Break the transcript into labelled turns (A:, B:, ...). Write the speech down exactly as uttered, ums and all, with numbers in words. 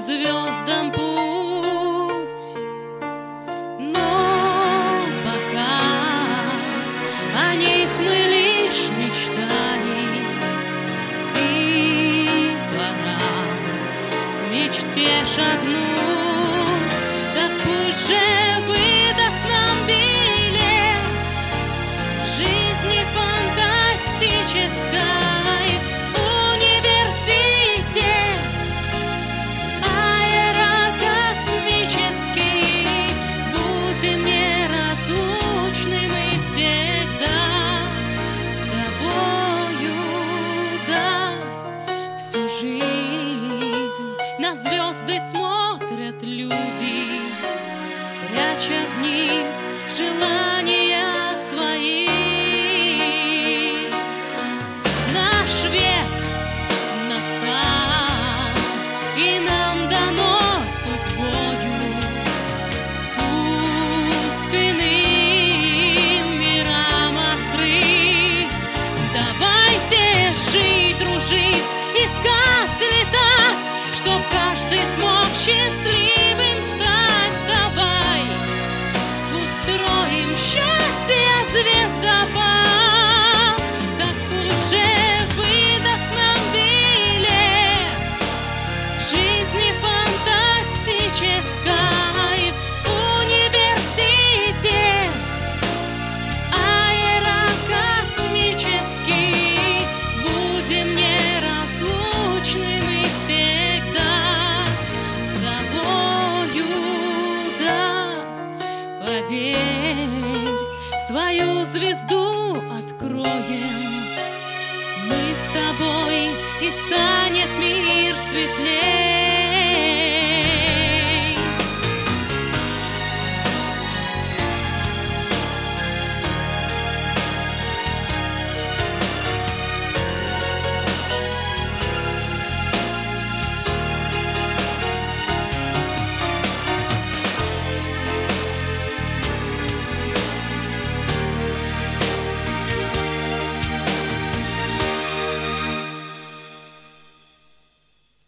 A: звездам путь, но пока о них мы лишь мечтали, и пора к мечте шагнуть. Так пусть же выдаст нам билет жизни фантастической. На звезды смотрят люди, пряча в них желания свои. Наш век настал, и нам дано судьбою путь к иным мирам открыть. Давайте жить, дружить, искать, летать, чтоб каждый смог счастливым стать. Давай устроим счастье звездопад. Так уже выдаст нам билет жизни фантастической. Университет аэрокосмический. Будем неразлучными всегда с тобою, да. Поверь, свою звезду откроем мы с тобой, и станет мир светлее.